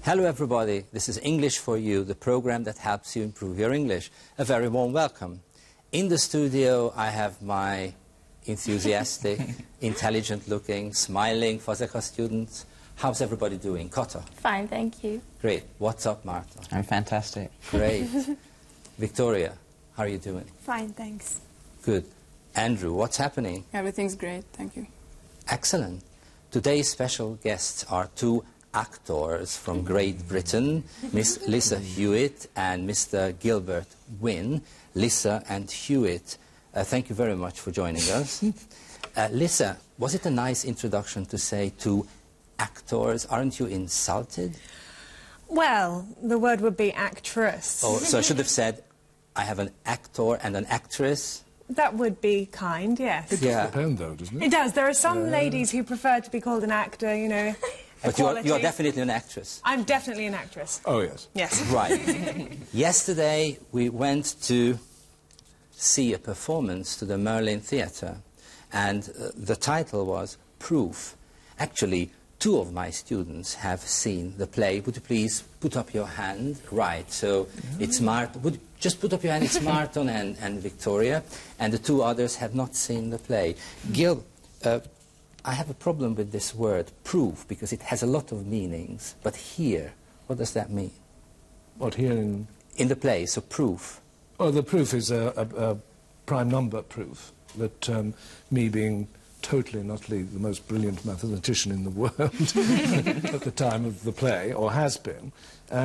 Hello everybody, this is English for You, the program that helps you improve your English. A very warm welcome. In the studio I have my enthusiastic, intelligent-looking, smiling Fazekas students. How's everybody doing? Kotta? Fine, thank you. Great. What's up, Marta? I'm fantastic. Great. Victoria, how are you doing? Fine, thanks. Good. Andrew, what's happening? Everything's great, thank you. Excellent. Today's special guests are two actors from Great Britain, Miss Lisa Hewitt and Mr. Gilbert Wynne. Lisa and Hewitt, thank you very much for joining us. Lisa, was it a nice introduction to say two actors? Aren't you insulted? Well, the word would be actress. Oh, so I should have said, I have an actor and an actress? That would be kind, yes. It does depend, though, doesn't it? It does. There are some ladies who prefer to be called an actor, you know. But you're definitely an actress. I'm definitely an actress. Oh, yes. Yes. Right. Yesterday, we went to see a performance to the Merlin Theatre, and the title was Proof. Actually, two of my students have seen the play. Would you please put up your hand? Right, so it's Martin. Just put up your hand. It's Martin and Victoria, and the two others have not seen the play. Gil, I have a problem with this word, proof, because it has a lot of meanings. But here, what does that mean? What, here in... In the play, so proof. Oh, the proof is a prime number proof that me being totally and utterly the most brilliant mathematician in the world at the time of the play, or has been,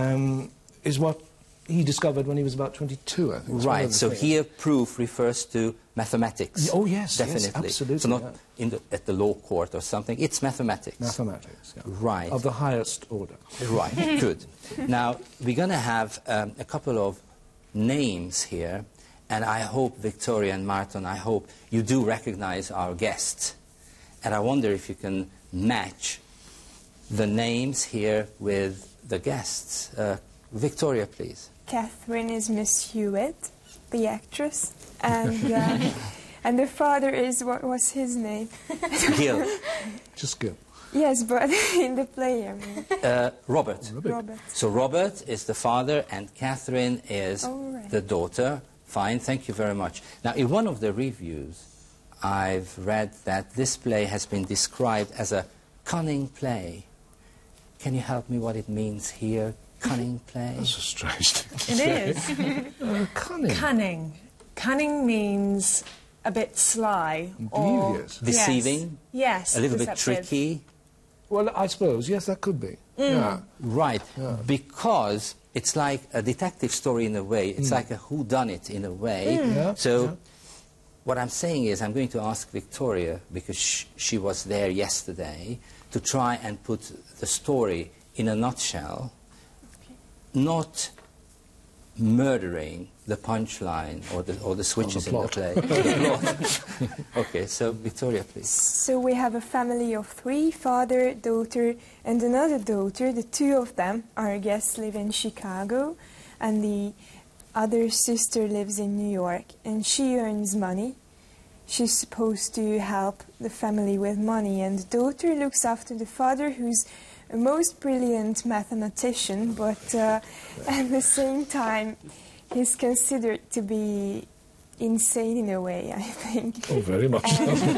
is what he discovered when he was about 22, I think. Right, so here proof refers to mathematics. Oh, yes, definitely. yes, absolutely. So not at the law court or something, it's mathematics. Mathematics, yeah. Right. Of the highest order. Right, good. Now, we're going to have a couple of names here, and I hope, Victoria and Martin, I hope you do recognize our guests. And I wonder if you can match the names here with the guests. Victoria, please. Catherine is Miss Hewitt, the actress, and and the father is, what was his name? Gil. Just Gil. Yes, but in the play, I mean. Robert. Robert. So Robert is the father and Catherine is the daughter. Fine, thank you very much. Now, in one of the reviews, I've read that this play has been described as a cunning play. Can you help me what it means here? Cunning play? That's a strange thing to It say. is. Cunning. Cunning. Cunning means a bit sly. Or, Devious. Deceiving? Yes. A little bit deceptive. tricky? Well, I suppose, yes, that could be. Yeah. Right, because it's like a detective story in a way. It's like a whodunit in a way. Yeah, So what I'm saying is I'm going to ask Victoria, because she was there yesterday, to try and put the story in a nutshell, not murdering the punchline or the switches in the play. Okay, so Victoria, please. So we have a family of three, father, daughter, and another daughter. The two of them, our guests, live in Chicago, and the other sister lives in New York, and she earns money. She's supposed to help the family with money, and the daughter looks after the father, who's a most brilliant mathematician, but at the same time, he's considered to be insane in a way, I think. Oh, very much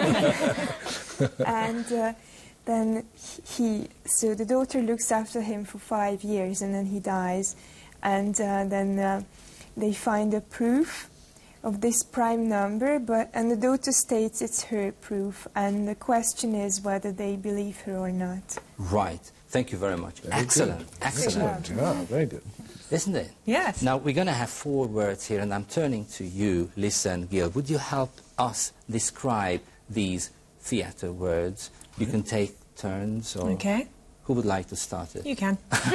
so. And then so the daughter looks after him for 5 years, and then he dies. And then they find a proof of this prime number, and the daughter states it's her proof, and the question is whether they believe her or not. Right. Thank you very much. Excellent. Excellent. Yeah, very good. Isn't it? Yes. Now, we're going to have 4 words here, and I'm turning to you, Lisa and Gil. Would you help us describe these theatre words? You can take turns, or... Okay. Who would like to start it? You can.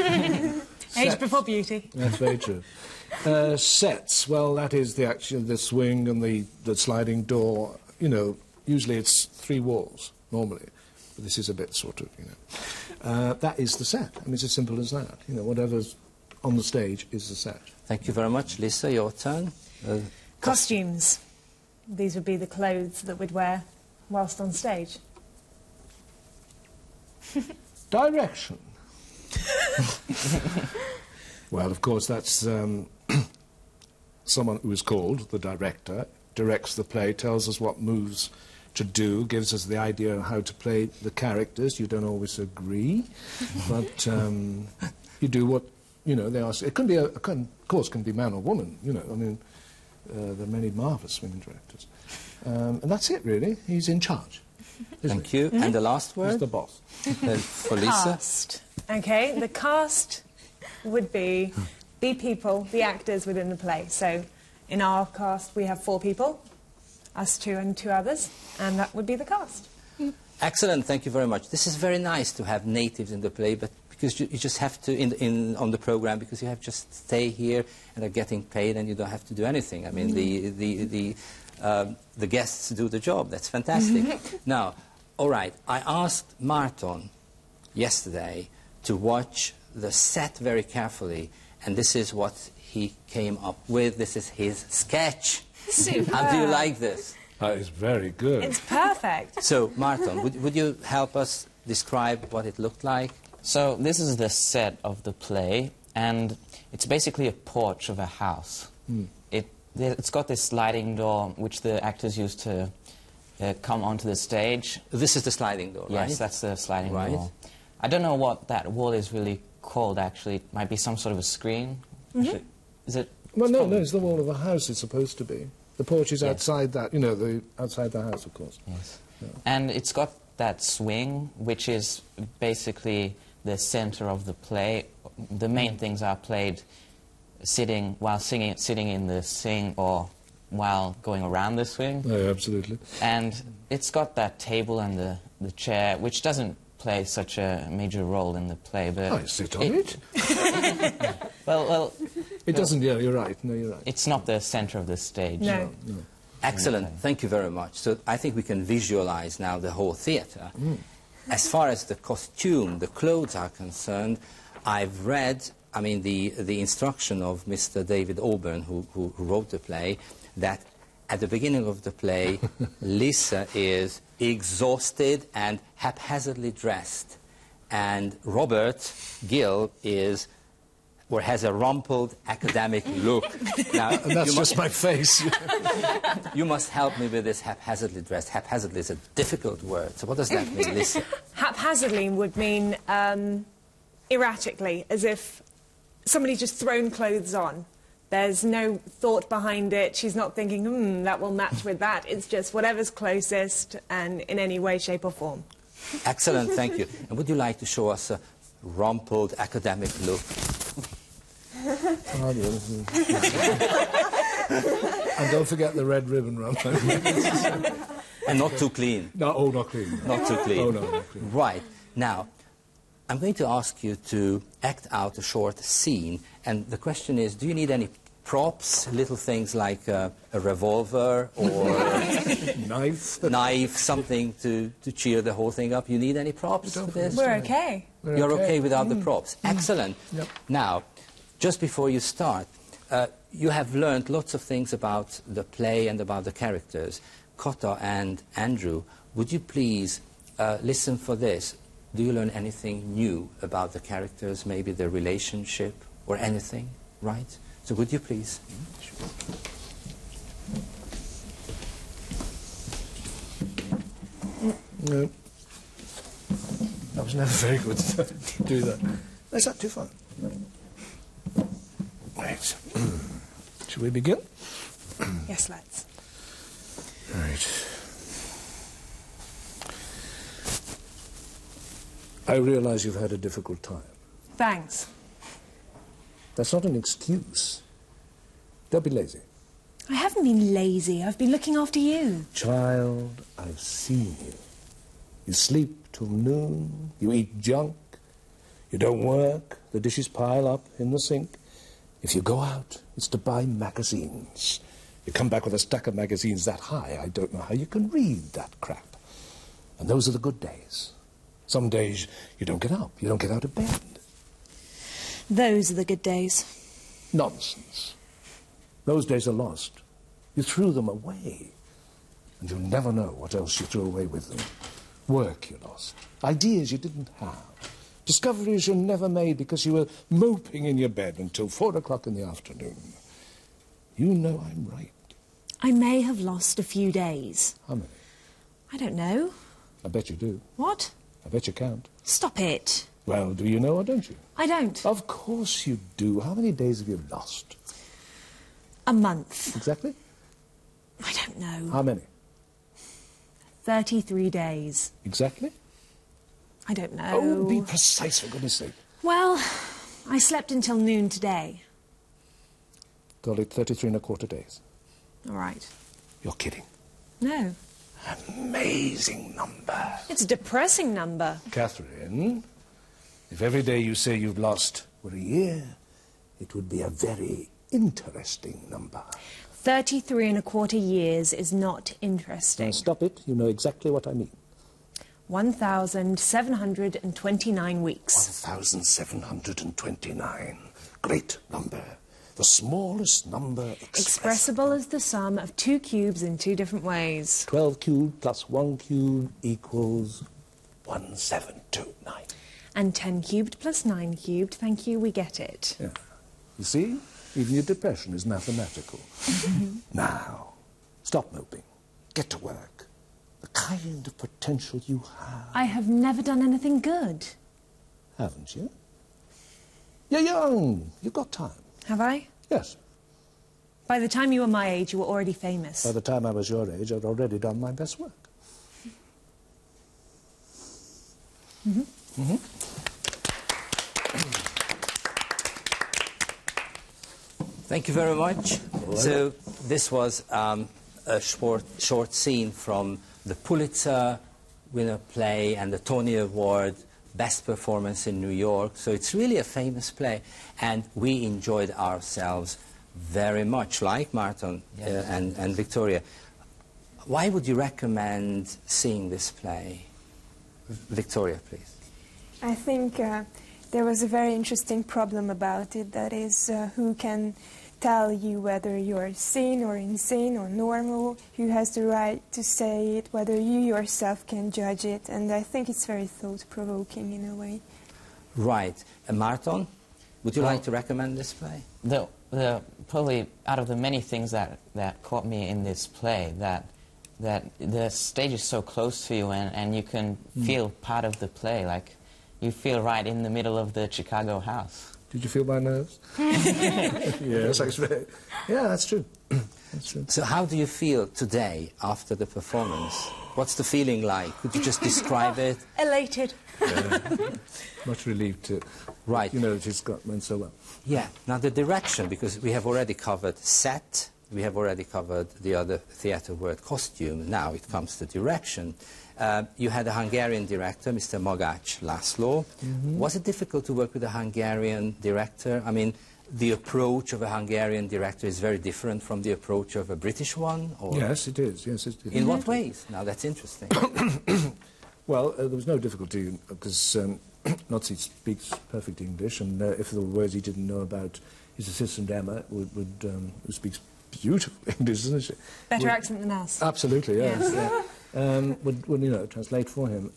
Age before beauty. That's very true. Sets, well, that is the action, the swing and the sliding door. You know, usually it's 3 walls, normally. But this is a bit sort of, you know. That is the set. I mean, it's as simple as that. You know, whatever's on the stage is the set. Thank you very much. Lisa, your turn. Costumes. These would be the clothes that we'd wear whilst on stage. Direction. Well, of course, that's someone who is called the director, directs the play, tells us what moves to do, gives us the idea of how to play the characters. You don't always agree, but you do what, you know, they ask. It can be, of course, can be man or woman, you know. I mean, there are many marvellous women directors. And that's it, really. He's in charge. Thank you. And the last word? He's the boss. For Lisa? Cast. Okay, the cast would be the people, the actors within the play. So in our cast we have 4 people, us 2 and 2 others, and that would be the cast. Excellent, thank you very much. This is very nice to have natives in the play, but because you just have to, on the program, because you have just stay here and are getting paid and you don't have to do anything. I mean, the guests do the job. That's fantastic. Now, all right, I asked Marton yesterday to watch the set very carefully, and this is what he came up with. This is his sketch. Superb. How do you like this? That is very good. It's perfect. So, Marton, would you help us describe what it looked like? So this is the set of the play, and it's basically a porch of a house. It's got this sliding door which the actors use to come onto the stage. This is the sliding door, right? Yes, that's the sliding Right. door. I don't know what that wall is really called, actually. It might be some sort of a screen. Is it? Well, no, it's the wall of the house it's supposed to be. The porch is outside that, you know, outside the house, of course. Yes. Yeah. And it's got that swing, which is basically the center of the play. The main things are played sitting in the swing or while going around the swing. No, absolutely. And it's got that table and the chair, which doesn't play such a major role in the play, but I sit on it. well, it doesn't. Yeah, you're right. No, you're right. it's not the center of the stage. No. Excellent. Thank you very much. So I think we can visualize now the whole theatre. As far as the costume, the clothes are concerned, I've read, I mean, the instruction of Mr. David Auburn, who wrote the play, that at the beginning of the play, Lisa is exhausted and haphazardly dressed, and Robert Gill has a rumpled academic look. Now, And that's just my face. you must help me with this haphazardly dressed. Haphazardly is a difficult word. So what does that mean, Lisa? Haphazardly would mean erratically, as if somebody's just thrown clothes on. There's no thought behind it. She's not thinking, that will match with that. It's just whatever's closest and in any way, shape or form. Excellent, thank you. And would you like to show us a rumpled academic look? And don't forget the red ribbon round. And not too clean. No, not clean. Not too clean. Oh, no, not clean. Right. Now, I'm going to ask you to act out a short scene. And the question is, do you need any props, little things like a revolver or knife, something to cheer the whole thing up? You need any props for this? We're okay. You're okay without the props. Excellent. Yep. Now, just before you start, you have learned lots of things about the play and about the characters. Kotta and Andrew, would you please listen for this? Do you learn anything new about the characters, maybe their relationship or anything, right? So would you please? No. I was never very good to do that. Is that too far? Right. Shall we begin? Yes, let's. Right. I realise you've had a difficult time. Thanks. That's not an excuse. Don't be lazy. I haven't been lazy. I've been looking after you. Child, I've seen you. You sleep till noon, you eat junk, you don't work, the dishes pile up in the sink. If you go out, it's to buy magazines. You come back with a stack of magazines that high, I don't know how you can read that crap. And those are the good days. Some days you don't get up, you don't get out of bed. Those are the good days. Nonsense. Those days are lost. You threw them away. And you'll never know what else you threw away with them. Work you lost. Ideas you didn't have. Discoveries you never made because you were moping in your bed until 4 o'clock in the afternoon. You know I'm right. I may have lost a few days. How many? I don't know. I bet you do. What? I bet you count. Stop it. Well, do you know or don't you? I don't. Of course you do. How many days have you lost? A month. Exactly? I don't know. How many? 33 days. Exactly? I don't know. Oh, be precise, for goodness sake. Well, I slept until noon today. Call it 33 and a quarter days. All right. You're kidding. No. Amazing number. It's a depressing number. Catherine, if every day you say you've lost were a year, it would be a very interesting number. 33 and a quarter years is not Now interesting. stop it. You know exactly what I mean. 1,729 weeks. 1,729. Great number. The smallest number Expressible as the sum of two cubes in two different ways. 12 cubed plus 1 cubed equals 1729. And 10 cubed plus 9 cubed, thank you, we get it. Yeah. You see? Even your depression is mathematical. Now, stop moping. Get to work. The kind of potential you have. I have never done anything good. Haven't you? You're young. You've got time. Have I? Yes. By the time you were my age, you were already famous. By the time I was your age, I'd already done my best work. Thank you very much. So this was a short scene from the Pulitzer winner play and the Tony Award Best Performance in New York. So it's really a famous play, and we enjoyed ourselves very much, like Martin and Victoria. Why would you recommend seeing this play? Victoria, please. I think there was a very interesting problem about it, that is, who can tell you whether you're sane or insane or normal, who has the right to say it, whether you yourself can judge it, and I think it's very thought-provoking in a way. Right. Martin, would you like to recommend this play? Probably out of the many things that caught me in this play, that the stage is so close to you, and you can feel part of the play, like you feel right in the middle of the Chicago house. Did you feel my nerves? Yes, actually. Yeah, that's true. That's true. So how do you feel today after the performance? What's the feeling like? Could you just describe it? Elated. Much relieved to, Right. you know, it went so well. Yeah. Now the direction, because we have already covered set, we have already covered the other theatre word, costume. Now it comes to direction. You had a Hungarian director, Mr. Magács László. Was it difficult to work with a Hungarian director? I mean, the approach of a Hungarian director is very different from the approach of a British one? Or Yes, it is. Yes, it is. in what ways? Now that's interesting. Well, there was no difficulty because Nazi speaks perfect English, and if there were words he didn't know about, his assistant Emma who speaks beautiful English, doesn't she? Better accent than us. Absolutely, yes. Yes. Yeah. Would you know, translate for him.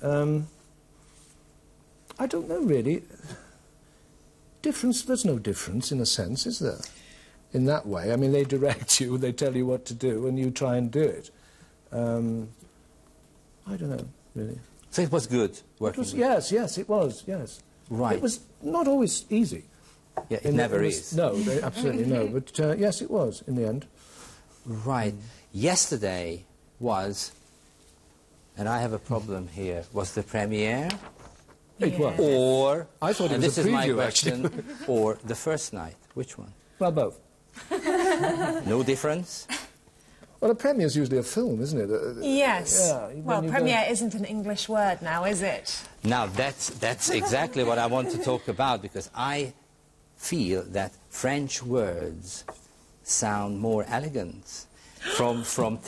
I don't know really. There's no difference in a sense, is there? In that way, I mean, they direct you, they tell you what to do, and you try and do it. I don't know, really. So it was good working with Yes, it was, yes. Right. It was not always easy. Yeah, it never is. No, absolutely no. But yes, it was in the end. Right. Yesterday was, and I have a problem here, was the premiere, It was. or, I thought it and was this a is my preview, question, or the first night. Which one? Well, both. No difference? Well, a premiere's usually a film, isn't it? Yes. Yeah, Well, when you premiere isn't an English word now, is it? Now, that's exactly what I want to talk about, because I feel that French words sound more elegant. From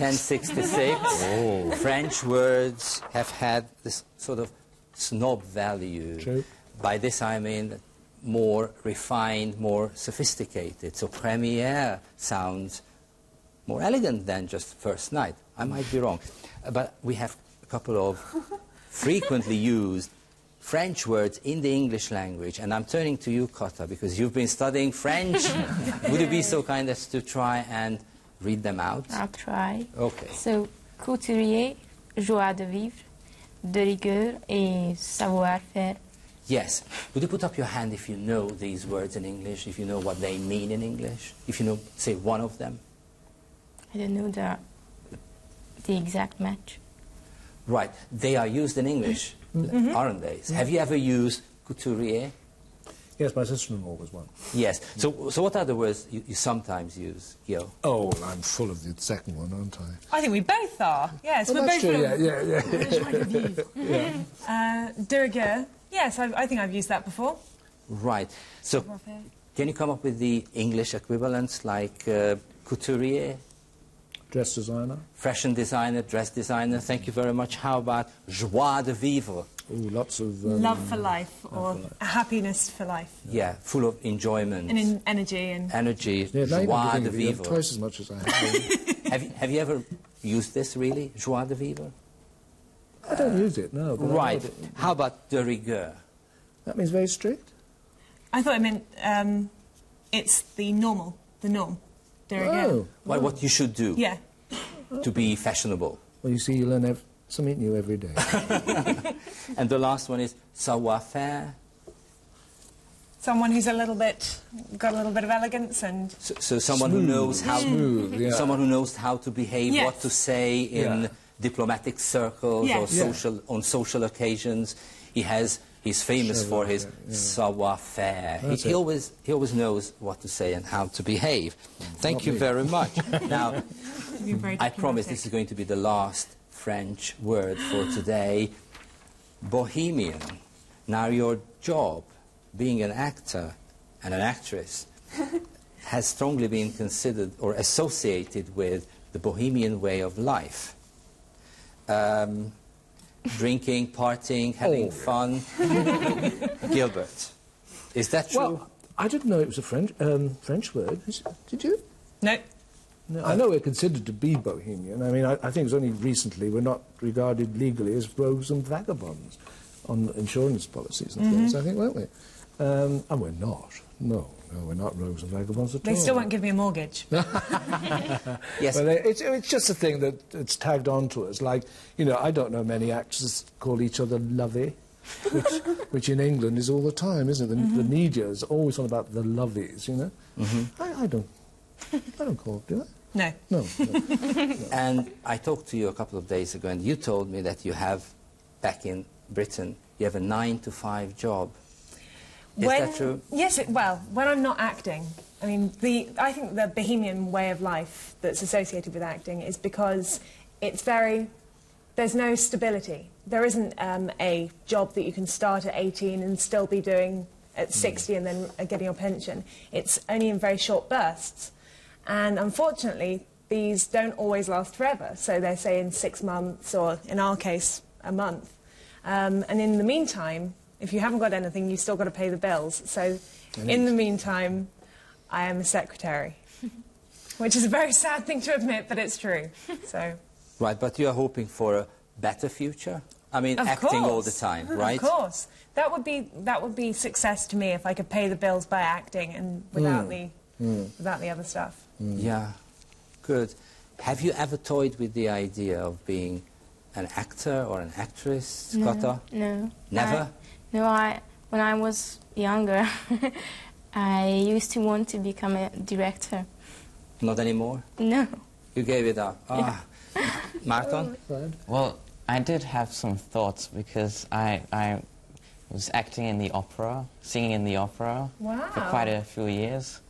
1066, French words have had this sort of snob value. True. By this I mean more refined, more sophisticated. So premiere sounds more elegant than just first night. I might be wrong. But we have a couple of frequently used French words in the English language. And I'm turning to you, Kata, because you've been studying French. Would you be so kind as to try and read them out? I'll try. Okay. So, couturier, joie de vivre, de rigueur et savoir-faire. Yes. Would you put up your hand if you know these words in English, if you know what they mean in English, if you know, say, one of them? I don't know the exact match. Right. They are used in English, aren't they? Have you ever used couturier? Yes, my sister-in-law was one. Yes. So what are the words you sometimes use, Gil? Oh, well, I'm full of the second one, aren't I? I think we both are. Yes, Oh, we're that's both. true, yeah. De rigueur. Yes, I think I've used that before. Right. So can you come up with the English equivalents like couturier, Dress designer. fashion designer, dress designer? Thank you very much. How about joie de vivre? Ooh, lots of... Love for life, or happiness for life, Yeah, full of enjoyment, and energy, and energy, Yeah, now joie you're de beginning to vivre. give twice as much as I have. Have you ever used this, really, joie de vivre? I don't use it, no. But I know Right. that- How about de rigueur? That means very strict? I thought it meant it's the norm. De rigueur. Oh. Well, what you should do Yeah. to be fashionable. Well, you see, you learn something new every day. And the last one is savoir-faire. Someone who's got a little bit of elegance, and So someone who knows how Smooth, yeah. someone who knows how to behave, Yes. what to say in Yeah. diplomatic circles or Yes. Yeah. on social occasions. He's famous for his savoir-faire. That's He it. always knows what to say and how to behave. Thank you very much. Now, be very I promise diplomatic. this is going to be the last French word for today. Bohemian. Now, your job, being an actor and an actress, has strongly been considered or associated with the Bohemian way of life. Drinking, partying, having fun. Gilbert, is that true? Well, I didn't know it was a French word. Did you? no. No, I know we're considered to be bohemian. I mean, I think it's only recently we're not regarded legally as rogues and vagabonds on insurance policies and things, I think, weren't we? And we're not. No, we're not rogues and vagabonds at all. They still won't give me a mortgage. Yes. Well, it's just a thing that it's tagged on to us. Like, you know, I don't know many actors call each other lovey, which in England is all the time, isn't it? The media is always on about the lovies, you know? I don't call it, do I? No. No. And I talked to you a couple of days ago, and you told me that you have, back in Britain, you have a 9-to-5 job. Is that true? Yes, well, when I'm not acting, I mean, I think the bohemian way of life that's associated with acting is because there's no stability. There isn't a job that you can start at 18 and still be doing at 60 and then getting your pension. It's only in very short bursts. And unfortunately, these don't always last forever. So they say in 6 months, or in our case, a month. And in the meantime, if you haven't got anything, you've still got to pay the bills. So in the meantime, I am a secretary, which is a very sad thing to admit, but it's true. So. Right, but you are hoping for a better future? I mean, Of acting all course. the time, right? Of course. That would be success to me if I could pay the bills by acting and without the other stuff. Yeah, good. Have you ever toyed with the idea of being an actor or an actress, Kata? No. Never? When I was younger, I used to want to become a director. Not anymore? No. You gave it up. Ah. Martin? Well, I did have some thoughts because I was acting in the opera, singing in the opera for quite a few years,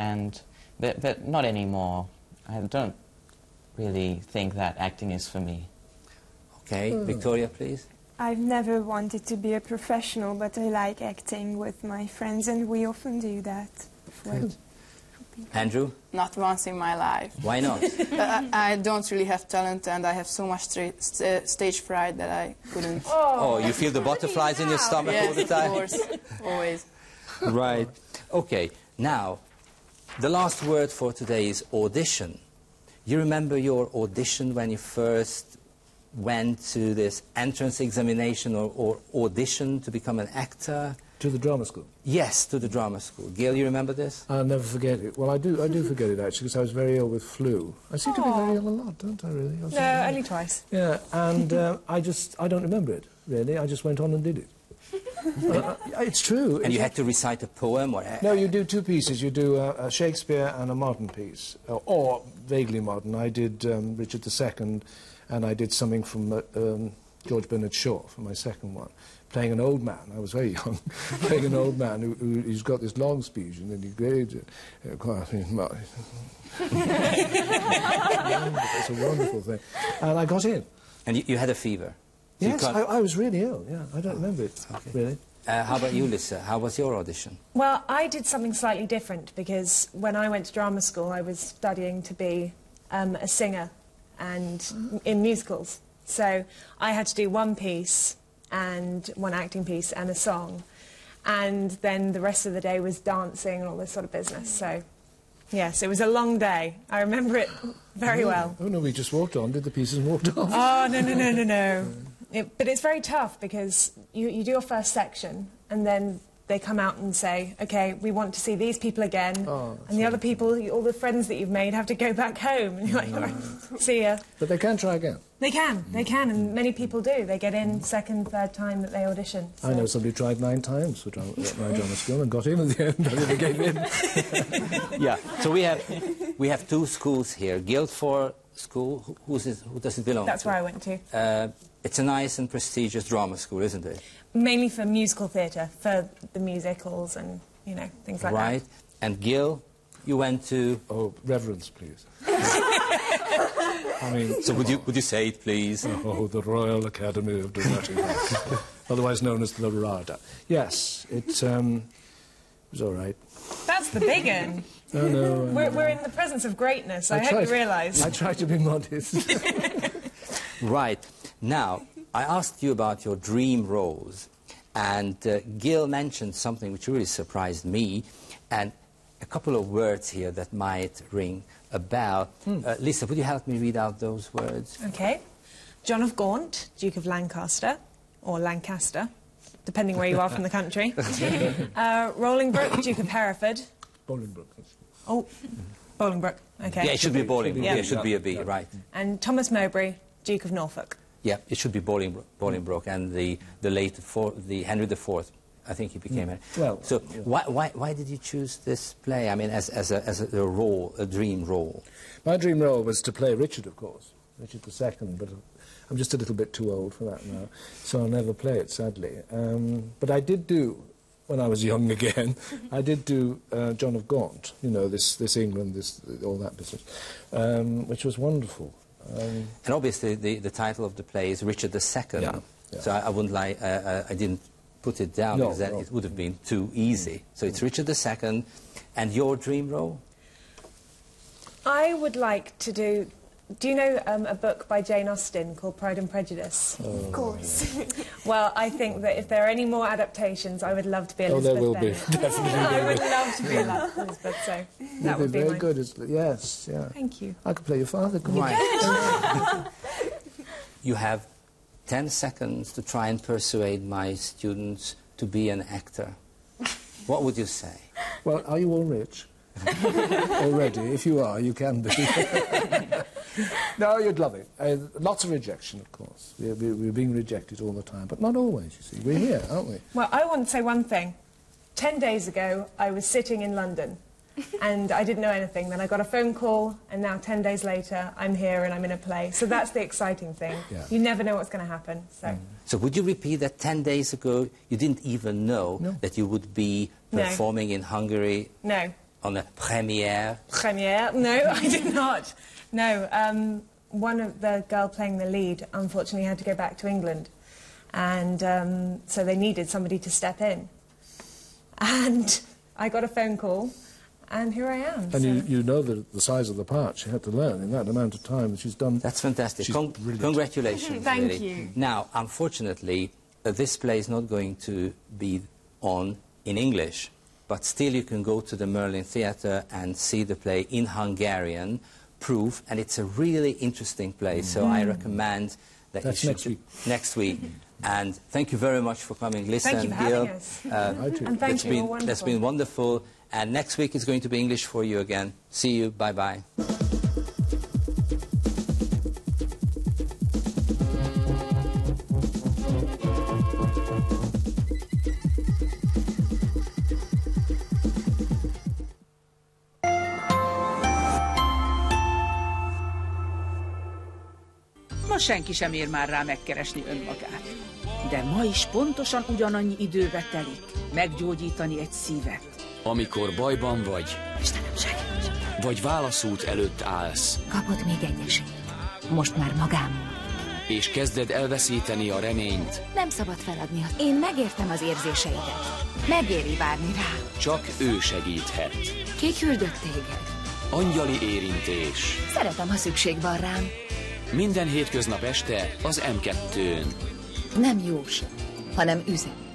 but not anymore. I don't really think that acting is for me. Okay, Victoria, please. I've never wanted to be a professional, but I like acting with my friends, and we often do that. Good. Andrew? Not once in my life. Why not? I don't really have talent, and I have so much stage fright that I couldn't. Oh, you feel the butterflies in your stomach all the Yes, time? of course, always. Right. Okay, now, the last word for today is audition. You remember your audition when you first went to this entrance examination or audition to become an actor. To the drama school? Yes, to the drama school. Gail, you remember this? I'll never forget it. Well, I do forget it, actually, because I was very ill with flu. I seem to be very ill a lot, don't I, really? No, only twice. Yeah, and I don't remember it, really. I just went on and did it. It's true. And you had to recite a poem? Or No, you do two pieces. You do a Shakespeare and a modern piece, or vaguely modern. I did Richard II, and I did something from George Bernard Shaw for my second one, playing an old man. I was very young, playing an old man who's got this long speech, and then he grades it. It's a wonderful thing. And I got in. And you had a fever? So Yes, I was really ill, yeah. I don't remember it, really. How about you, Lisa? How was your audition? Well, I did something slightly different because when I went to drama school, I was studying to be a singer and in musicals. So I had to do one piece and one acting piece and a song. And then the rest of the day was dancing and all this sort of business. So, yes, it was a long day. I remember it very well. Oh, no, we just walked on, did the pieces and walked off. Oh, no. But it's very tough because you do your first section and then they come out and say, OK, we want to see these people again. And the other people, all the friends that you've made, have to go back home. And you're like, all right, see ya. But they can try again. They can, and many people do. They get in second, third time that they audition. So. I know somebody tried 9 times for my drama school and got in at the end. I never gave in. Yeah, so we have 2 schools here. Guildford School, who does it belong to? That's where I went to. It's a nice and prestigious drama school, isn't it? Mainly for musical theatre, for the musicals and, you know, things like that. Right. And Gil, you went to... Oh, reverence, please. I mean... So would you say it, please? Oh, the Royal Academy of Dramatic Art, otherwise known as the RADA. Yes, it was all right. That's the big one. No. We're in the presence of greatness, I hope you realise. I try to be modest. Right. Now, I asked you about your dream roles, and Gil mentioned something which really surprised me, and a couple of words here that might ring a bell. Lisa, would you help me read out those words? OK. John of Gaunt, Duke of Lancaster, or Lancaster, depending where you are from the country. Bolingbroke, Duke of Hereford. Bolingbroke. Oh, Bolingbroke, OK. Yeah, it should be Bolingbroke. Yeah. Yeah, it should be a B, right. And Thomas Mowbray, Duke of Norfolk. Yeah, it should be Bolingbroke, and the Henry IV. I think he became it. Well, so why did you choose this play? I mean, as a role, a dream role. My dream role was to play Richard, of course, Richard II, but I'm just a little bit too old for that now, so I'll never play it, sadly. But I did do, when I was young again, I did do John of Gaunt. You know, this England, all that business, which was wonderful. And obviously, the title of the play is Richard II. Yeah. So I wouldn't lie. I didn't put it down because then it would have been too easy. So it's Richard II, and your dream role? I would like to do... Do you know a book by Jane Austen called Pride and Prejudice? Of course. Well, I think that if there are any more adaptations, I would love to be Elizabeth there will Bennet. be, definitely. I would love to be Elizabeth, so that would be very mine. good. Yes, yeah. Thank you. I could play your father, couldn't I? Right. You have 10 seconds to try and persuade my students to be an actor. What would you say? Well, are you all rich? Already? If you are, you can be. No, you'd love it. Lots of rejection, of course. We're being rejected all the time, but not always, you see. We're here, aren't we? Well, I want to say one thing. 10 days ago, I was sitting in London, and I didn't know anything. Then I got a phone call, and now 10 days later, I'm here and I'm in a play. So that's the exciting thing. Yeah. You never know what's going to happen. So would you repeat that 10 days ago you didn't even know that you would be performing in Hungary? No. On a première? Premiere? No, I did not. No, one of the girl playing the lead unfortunately had to go back to England, and so they needed somebody to step in. And I got a phone call, and here I am. And you know the size of the part she had to learn in that amount of time. She's done... That's fantastic. She's brilliant. Congratulations. Thank really. you. Now, unfortunately, this play is not going to be on in English, but still you can go to the Merlin Theatre and see the play in Hungarian, Proof, and it's a really interesting play, so I recommend that That's you next week. Next week. And thank you very much for coming. Listen, Thank you for Gil, having us. And thank you, all that's wonderful. been wonderful. And next week is going to be English for you again. See you. Bye-bye. Ma senki sem ér már rá megkeresni önmagát. De ma is pontosan ugyanannyi időbe telik meggyógyítani egy szívet. Amikor bajban vagy, Istenem, segíts! vagy válaszút előtt állsz, Kapott még egy esélyt. Most már magámon. és kezded elveszíteni a reményt, Nem szabad feladni. Én megértem az érzéseidet. Megéri várni rá. csak ő segíthet. Ki küldött téged? Angyali érintés. Szeretem, ha szükség van rám. Minden hétköznap este az M2-n. Nem jós, hanem üzen.